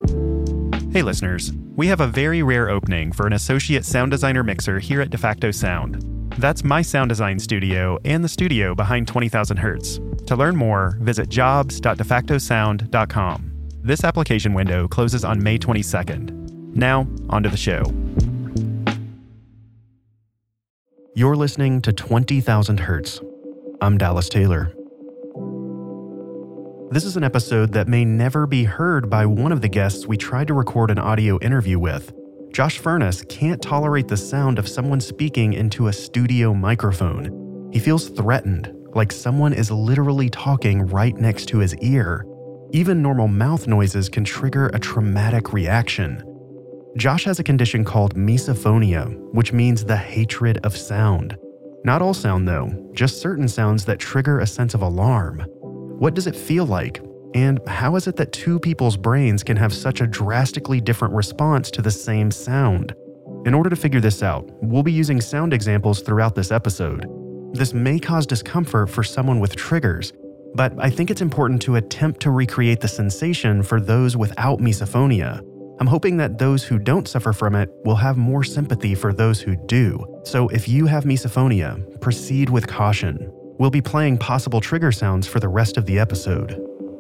Hey listeners, we have a very rare opening for an associate sound designer mixer here at DeFacto Sound. That's my sound design studio and the studio behind 20,000 Hertz. To learn more, visit jobs.defactosound.com. This application window closes on May 22nd. Now, onto the show. You're listening to 20,000 Hertz. I'm Dallas Taylor. This is an episode that may never be heard by one of the guests we tried to record an audio interview with. Josh Furness can't tolerate the sound of someone speaking into a studio microphone. He feels threatened, like someone is literally talking right next to his ear. Even normal mouth noises can trigger a traumatic reaction. Josh has a condition called misophonia, which means the hatred of sound. Not all sound though, just certain sounds that trigger a sense of alarm. What does it feel like? And how is it that two people's brains can have such a drastically different response to the same sound? In order to figure this out, we'll be using sound examples throughout this episode. This may cause discomfort for someone with triggers, but I think it's important to attempt to recreate the sensation for those without misophonia. I'm hoping that those who don't suffer from it will have more sympathy for those who do. So if you have misophonia, proceed with caution. We'll be playing possible trigger sounds for the rest of the episode.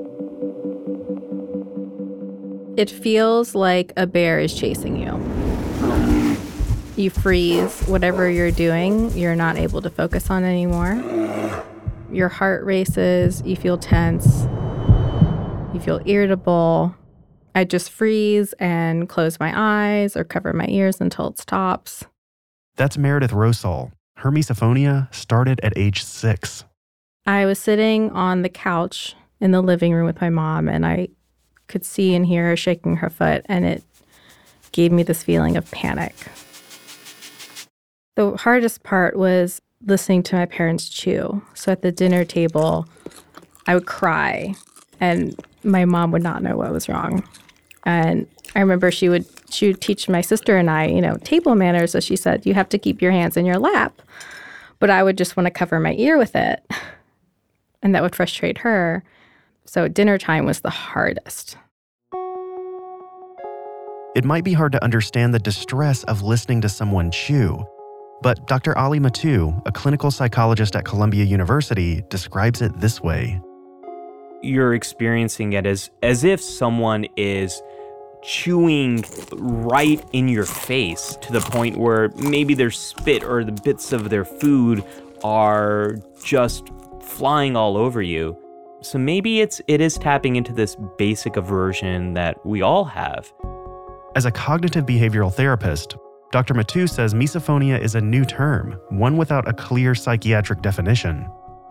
It feels like a bear is chasing you. You freeze. Whatever you're doing, you're not able to focus on anymore. Your heart races. You feel tense. You feel irritable. I just freeze and close my eyes or cover my ears until it stops. That's Meredith Rosal. Her misophonia started at age 6. I was sitting on the couch in the living room with my mom, and I could see and hear her shaking her foot, and it gave me this feeling of panic. The hardest part was listening to my parents chew. So at the dinner table, I would cry, and my mom would not know what was wrong. And I remember she would teach my sister and I, table manners. So she said, you have to keep your hands in your lap. But I would just want to cover my ear with it. And that would frustrate her. So dinner time was the hardest. It might be hard to understand the distress of listening to someone chew. But Dr. Ali Mattu, a clinical psychologist at Columbia University, describes it this way. You're experiencing it as if someone is chewing right in your face to the point where maybe their spit or the bits of their food are just flying all over you. So maybe it is tapping into this basic aversion that we all have. As a cognitive behavioral therapist, Dr. Mattu says misophonia is a new term, one without a clear psychiatric definition.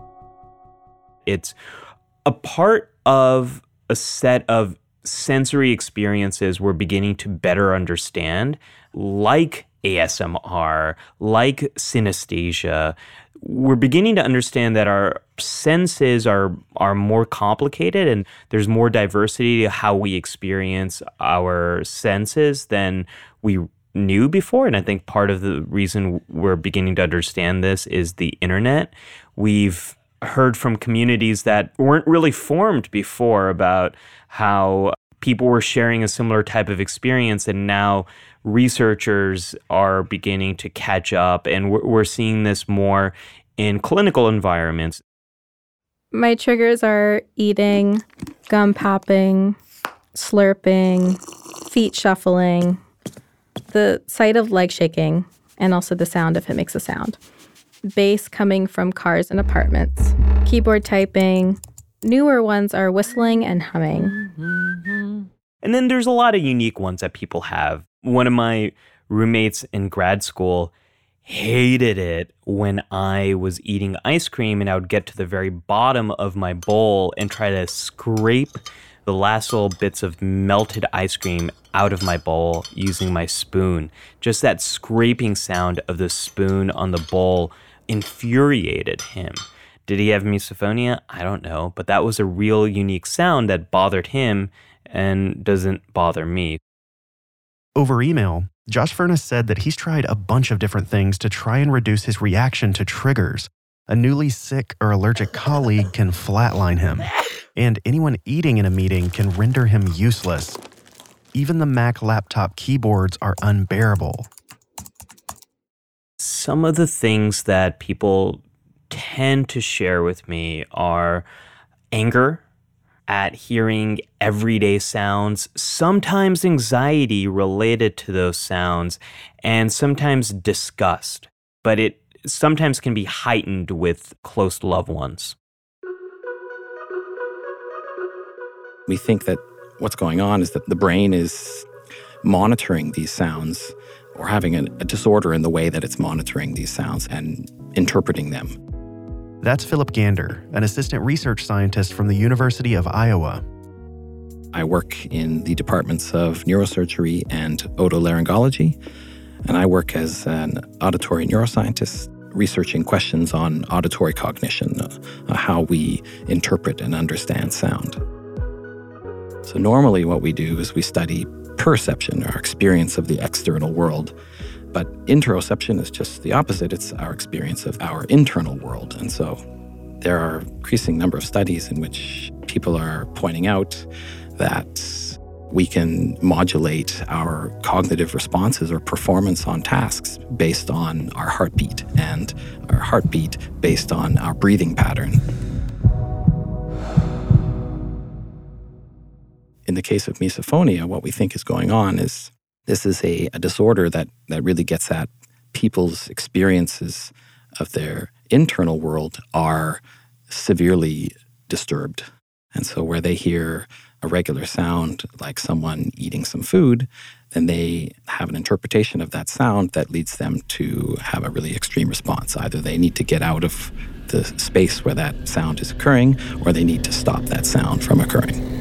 It's a part of a set of sensory experiences we're beginning to better understand, like ASMR, like synesthesia. We're beginning to understand that our senses are more complicated and there's more diversity to how we experience our senses than we knew before. And I think part of the reason we're beginning to understand this is the internet. We've heard from communities that weren't really formed before about how people were sharing a similar type of experience, and now researchers are beginning to catch up, and we're seeing this more in clinical environments. My triggers are eating, gum popping, slurping, feet shuffling, the sight of leg shaking, and also the sound if it makes a sound. Bass coming from cars and apartments. Keyboard typing. Newer ones are whistling and humming. And then there's a lot of unique ones that people have. One of my roommates in grad school hated it when I was eating ice cream and I would get to the very bottom of my bowl and try to scrape the last little bits of melted ice cream out of my bowl using my spoon. Just that scraping sound of the spoon on the bowl infuriated him. Did he have misophonia? I don't know, but that was a real unique sound that bothered him and doesn't bother me. Over email, Josh Furness said that he's tried a bunch of different things to try and reduce his reaction to triggers. A newly sick or allergic colleague can flatline him, and anyone eating in a meeting can render him useless. even the Mac laptop keyboards are unbearable. Some of the things that people tend to share with me are anger at hearing everyday sounds, sometimes anxiety related to those sounds, and sometimes disgust. But it sometimes can be heightened with close loved ones. We think that what's going on is that the brain is monitoring these sounds or having a disorder in the way that it's monitoring these sounds and interpreting them. That's Philip Gander, an assistant research scientist from the University of Iowa. I work in the departments of neurosurgery and otolaryngology, and I work as an auditory neuroscientist researching questions on auditory cognition, how we interpret and understand sound. So normally what we do is we study perception, our experience of the external world. But interoception is just the opposite. It's our experience of our internal world. And so there are an increasing number of studies in which people are pointing out that we can modulate our cognitive responses or performance on tasks based on our heartbeat, and our heartbeat based on our breathing pattern. In the case of misophonia, what we think is going on is this is a disorder that really gets at people's experiences of their internal world are severely disturbed. And so where they hear a regular sound like someone eating some food, then they have an interpretation of that sound that leads them to have a really extreme response. Either they need to get out of the space where that sound is occurring, or they need to stop that sound from occurring.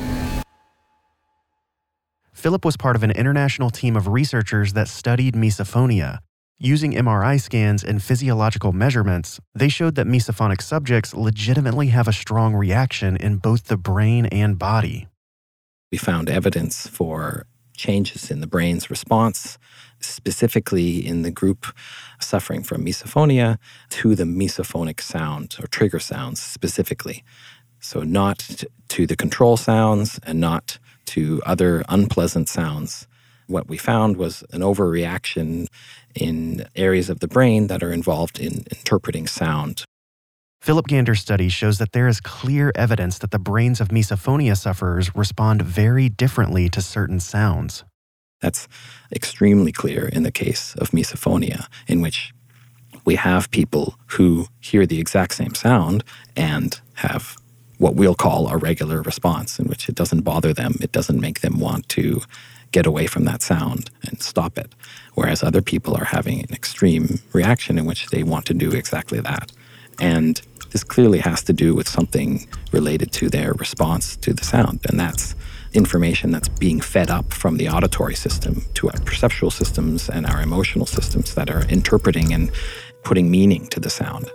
Philip was part of an international team of researchers that studied misophonia. Using MRI scans and physiological measurements, they showed that misophonic subjects legitimately have a strong reaction in both the brain and body. We found evidence for changes in the brain's response, specifically in the group suffering from misophonia, to the misophonic sound or trigger sounds specifically. So not to the control sounds and not to other unpleasant sounds. What we found was an overreaction in areas of the brain that are involved in interpreting sound. Philip Gander's study shows that there is clear evidence that the brains of misophonia sufferers respond very differently to certain sounds. That's extremely clear in the case of misophonia, in which we have people who hear the exact same sound and have what we'll call a regular response, in which it doesn't bother them, it doesn't make them want to get away from that sound and stop it. Whereas other people are having an extreme reaction in which they want to do exactly that. And this clearly has to do with something related to their response to the sound. And that's information that's being fed up from the auditory system to our perceptual systems and our emotional systems that are interpreting and putting meaning to the sound.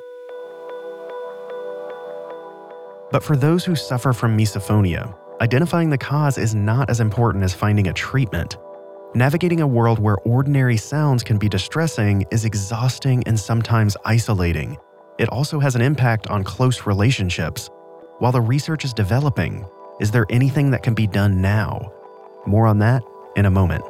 But for those who suffer from misophonia, identifying the cause is not as important as finding a treatment. Navigating a world where ordinary sounds can be distressing is exhausting and sometimes isolating. It also has an impact on close relationships. While the research is developing, is there anything that can be done now? More on that in a moment.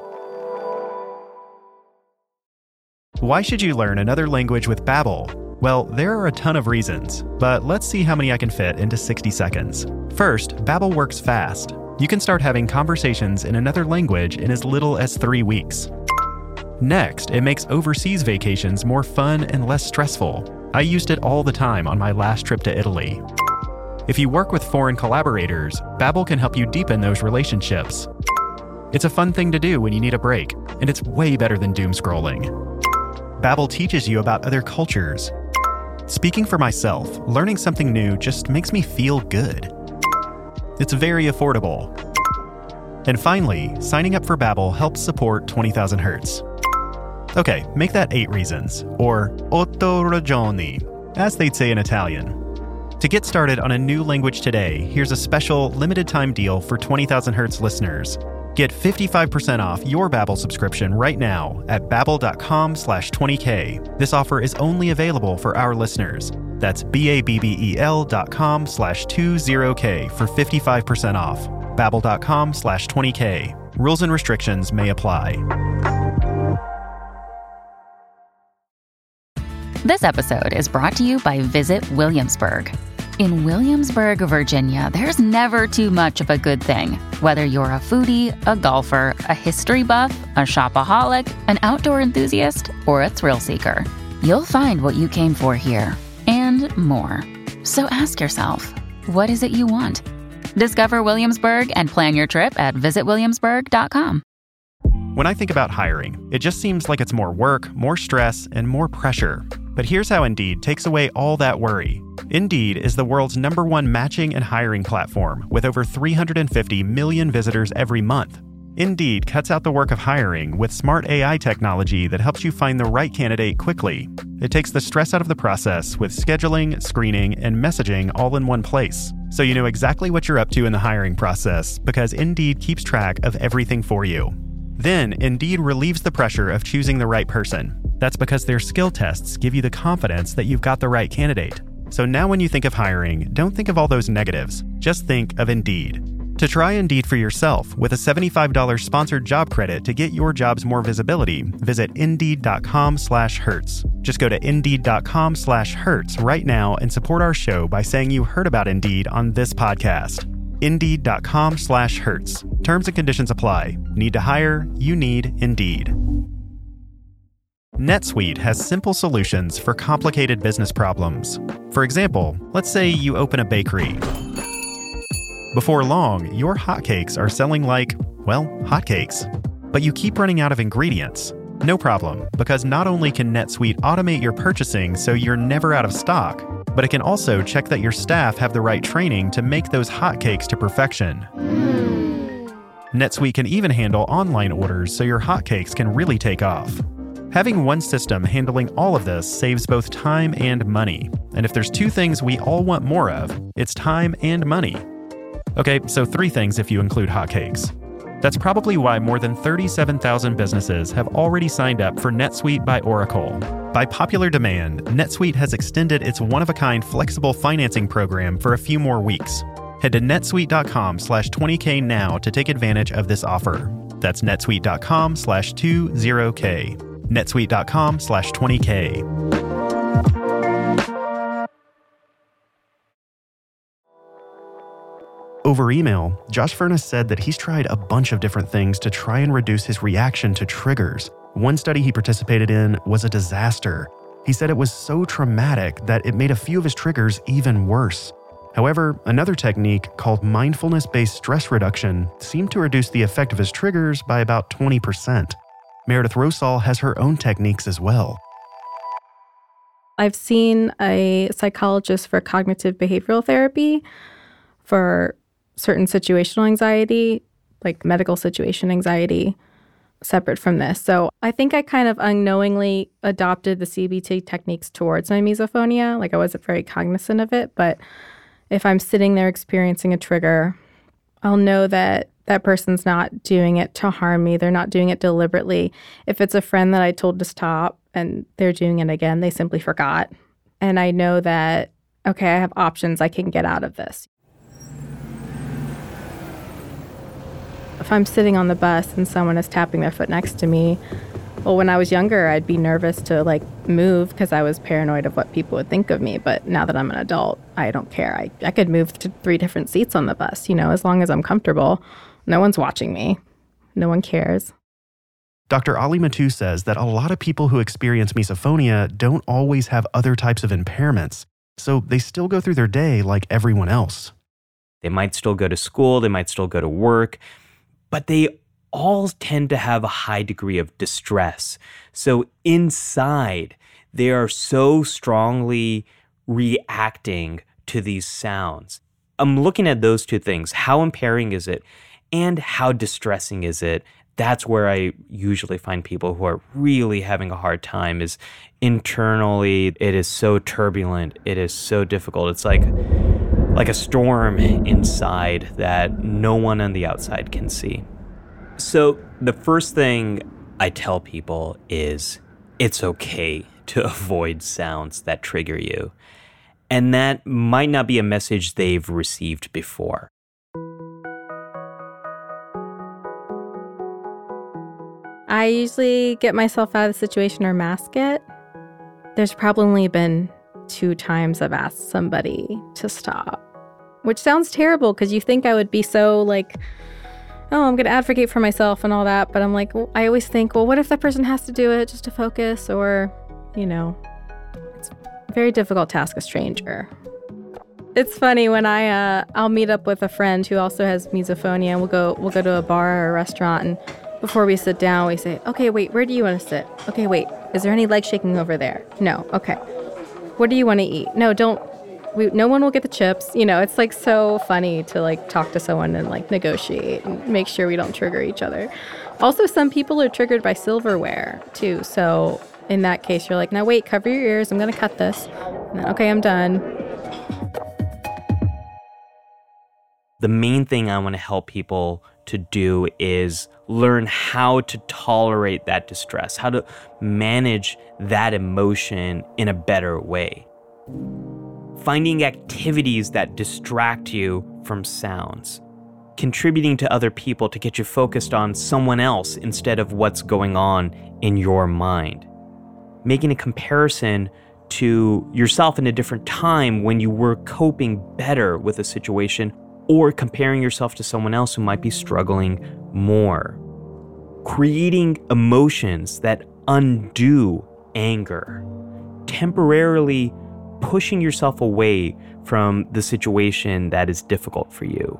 Why should you learn another language with Babbel? Well, there are a ton of reasons, but let's see how many I can fit into 60 seconds. First, Babbel works fast. You can start having conversations in another language in as little as 3 weeks. Next, it makes overseas vacations more fun and less stressful. I used it all the time on my last trip to Italy. If you work with foreign collaborators, Babbel can help you deepen those relationships. It's a fun thing to do when you need a break, and it's way better than doom scrolling. Babbel teaches you about other cultures. Speaking for myself, learning something new just makes me feel good. It's very affordable. And finally, signing up for Babbel helps support 20,000 Hertz. Okay, make that 8 reasons, or 8 ragioni, as they'd say in Italian. To get started on a new language today, here's a special limited time deal for 20,000 Hertz listeners. Get 55% off your Babbel subscription right now at babbel.com/20k. This offer is only available for our listeners. That's babbel.com/20k for 55% off. Babbel.com/20k. Rules and restrictions may apply. This episode is brought to you by Visit Williamsburg. In Williamsburg, Virginia, there's never too much of a good thing. Whether you're a foodie, a golfer, a history buff, a shopaholic, an outdoor enthusiast, or a thrill seeker, you'll find what you came for here and more. So ask yourself, what is it you want? Discover Williamsburg and plan your trip at visitwilliamsburg.com. When I think about hiring, it just seems like it's more work, more stress, and more pressure. But here's how Indeed takes away all that worry. Indeed is the world's #1 matching and hiring platform with over 350 million visitors every month. Indeed cuts out the work of hiring with smart AI technology that helps you find the right candidate quickly. It takes the stress out of the process with scheduling, screening, and messaging all in one place. So you know exactly what you're up to in the hiring process because Indeed keeps track of everything for you. Then, Indeed relieves the pressure of choosing the right person. That's because their skill tests give you the confidence that you've got the right candidate. So now when you think of hiring, don't think of all those negatives. Just think of Indeed. To try Indeed for yourself with a $75 sponsored job credit to get your jobs more visibility, visit Indeed.com/Hertz. Just go to Indeed.com/Hertz right now and support our show by saying you heard about Indeed on this podcast. Indeed.com/Hertz. Terms and conditions apply. Need to hire? You need Indeed. NetSuite has simple solutions for complicated business problems. For example, let's say you open a bakery. Before long, your hotcakes are selling like, well, hotcakes. But you keep running out of ingredients. No problem, because not only can NetSuite automate your purchasing so you're never out of stock, but it can also check that your staff have the right training to make those hotcakes to perfection. NetSuite can even handle online orders so your hotcakes can really take off. Having one system handling all of this saves both time and money. And if there's two things we all want more of, it's time and money. Okay, so 3 things if you include hotcakes. That's probably why more than 37,000 businesses have already signed up for NetSuite by Oracle. By popular demand, NetSuite has extended its one-of-a-kind flexible financing program for a few more weeks. Head to netsuite.com/20K now to take advantage of this offer. That's netsuite.com/20K. netsuite.com/20K. Over email, Josh Furnas said that he's tried a bunch of different things to try and reduce his reaction to triggers. One study he participated in was a disaster. He said it was so traumatic that it made a few of his triggers even worse. However, another technique called mindfulness-based stress reduction seemed to reduce the effect of his triggers by about 20%. Meredith Rosal has her own techniques as well. I've seen a psychologist for cognitive behavioral therapy for certain situational anxiety, like medical situation anxiety, separate from this. So I think I kind of unknowingly adopted the CBT techniques towards my misophonia. Like I wasn't very cognizant of it, but if I'm sitting there experiencing a trigger, I'll know that that person's not doing it to harm me. They're not doing it deliberately. If it's a friend that I told to stop and they're doing it again, they simply forgot. And I know that, okay, I have options. I can get out of this. If I'm sitting on the bus and someone is tapping their foot next to me, well, when I was younger, I'd be nervous to move because I was paranoid of what people would think of me. But now that I'm an adult, I don't care. I could move to 3 different seats on the bus, as long as I'm comfortable. No one's watching me. No one cares. Dr. Ali Mattu says that a lot of people who experience misophonia don't always have other types of impairments, so they still go through their day like everyone else. They might still go to school, they might still go to work, but they all tend to have a high degree of distress. So inside, they are so strongly reacting to these sounds. I'm looking at those 2 things. How impairing is it? And how distressing is it? That's where I usually find people who are really having a hard time is internally, it is so turbulent. It is so difficult. It's like a storm inside that no one on the outside can see. So the first thing I tell people is it's okay to avoid sounds that trigger you. And that might not be a message they've received before. I usually get myself out of the situation or mask it. There's probably been 2 times I've asked somebody to stop, which sounds terrible because you think I would be so like, oh, I'm going to advocate for myself and all that. But I'm like, well, I always think, well, what if that person has to do it just to focus? Or, it's very difficult to ask a stranger. It's funny when I'll meet up with a friend who also has misophonia. We'll go to a bar or a restaurant, and before we sit down, we say, okay, wait, where do you want to sit? Okay, wait, is there any leg shaking over there? No. Okay. What do you want to eat? No, no one will get the chips. It's like so funny to like talk to someone and like negotiate and make sure we don't trigger each other. Also, some people are triggered by silverware too. So in that case, you're like, now wait, cover your ears. I'm going to cut this. And then, okay, I'm done. The main thing I want to help people to do is learn how to tolerate that distress, how to manage that emotion in a better way. Finding activities that distract you from sounds. Contributing to other people to get you focused on someone else instead of what's going on in your mind. Making a comparison to yourself in a different time when you were coping better with a situation, or comparing yourself to someone else who might be struggling more. Creating emotions that undo anger. Temporarily pushing yourself away from the situation that is difficult for you.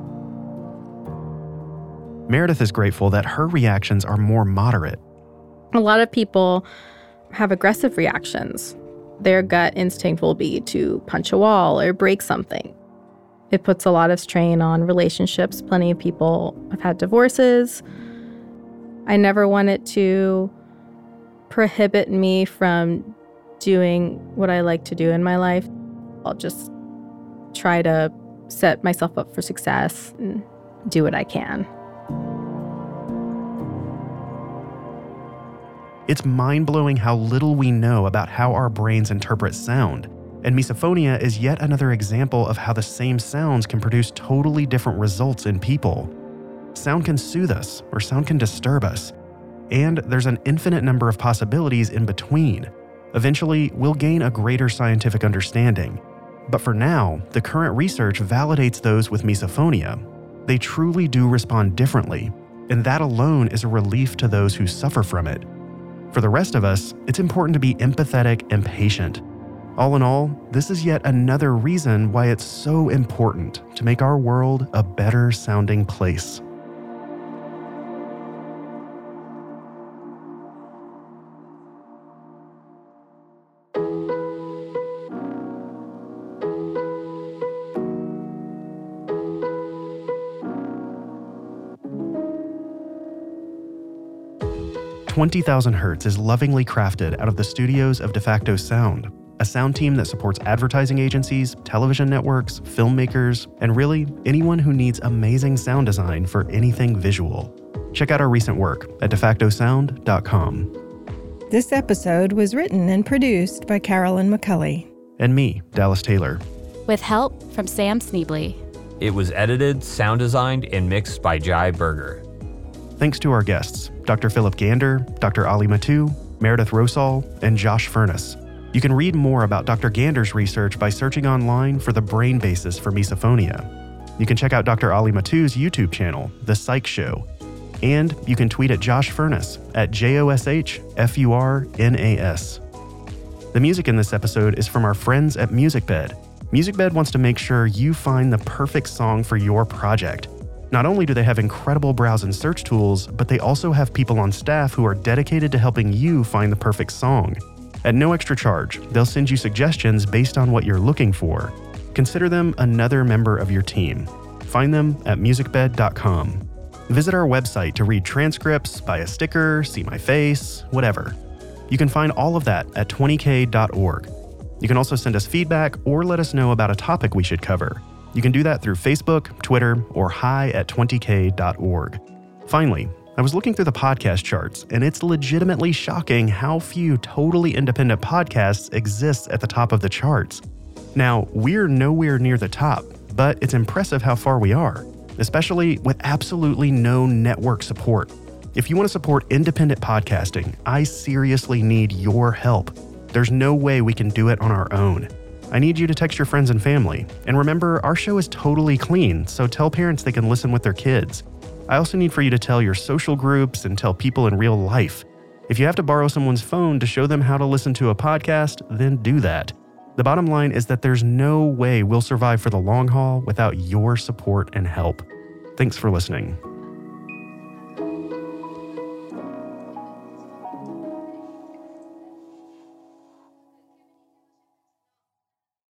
Meredith is grateful that her reactions are more moderate. A lot of people have aggressive reactions. Their gut instinct will be to punch a wall or break something. It puts a lot of strain on relationships. Plenty of people have had divorces. I never want it to prohibit me from doing what I like to do in my life. I'll just try to set myself up for success and do what I can. It's mind-blowing how little we know about how our brains interpret sound. And misophonia is yet another example of how the same sounds can produce totally different results in people. Sound can soothe us, or sound can disturb us. And there's an infinite number of possibilities in between. Eventually, we'll gain a greater scientific understanding. But for now, the current research validates those with misophonia. They truly do respond differently, and that alone is a relief to those who suffer from it. For the rest of us, it's important to be empathetic and patient. All in all, this is yet another reason why it's so important to make our world a better sounding place. "20,000 Hertz is lovingly crafted out of the studios of De Facto Sound, a sound team that supports advertising agencies, television networks, filmmakers, and really anyone who needs amazing sound design for anything visual. Check out our recent work at defactosound.com. This episode was written and produced by Carolyn McCulley. And me, Dallas Taylor. With help from Sam Sneebly. It was edited, sound designed, and mixed by Jai Berger. Thanks to our guests, Dr. Philip Gander, Dr. Ali Mattu, Meredith Rosal, and Josh Furness. You can read more about Dr. Gander's research by searching online for the brain basis for misophonia. You can check out Dr. Ali Mattu's YouTube channel, The Psych Show. And you can tweet at Josh Furness at JOSHFURNAS. The music in this episode is from our friends at MusicBed. MusicBed wants to make sure you find the perfect song for your project. Not only do they have incredible browse and search tools, but they also have people on staff who are dedicated to helping you find the perfect song. At no extra charge, they'll send you suggestions based on what you're looking for. Consider them another member of your team. Find them at musicbed.com. Visit our website to read transcripts, buy a sticker, see my face, whatever. You can find all of that at 20k.org. You can also send us feedback or let us know about a topic we should cover. You can do that through Facebook, Twitter, or hi@20k.org. Finally, I was looking through the podcast charts, and it's legitimately shocking how few totally independent podcasts exist at the top of the charts. Now, we're nowhere near the top, but it's impressive how far we are, especially with absolutely no network support. If you want to support independent podcasting, I seriously need your help. There's no way we can do it on our own. I need you to text your friends and family. And remember, our show is totally clean, so tell parents they can listen with their kids. I also need for you to tell your social groups and tell people in real life. If you have to borrow someone's phone to show them how to listen to a podcast, then do that. The bottom line is that there's no way we'll survive for the long haul without your support and help. Thanks for listening.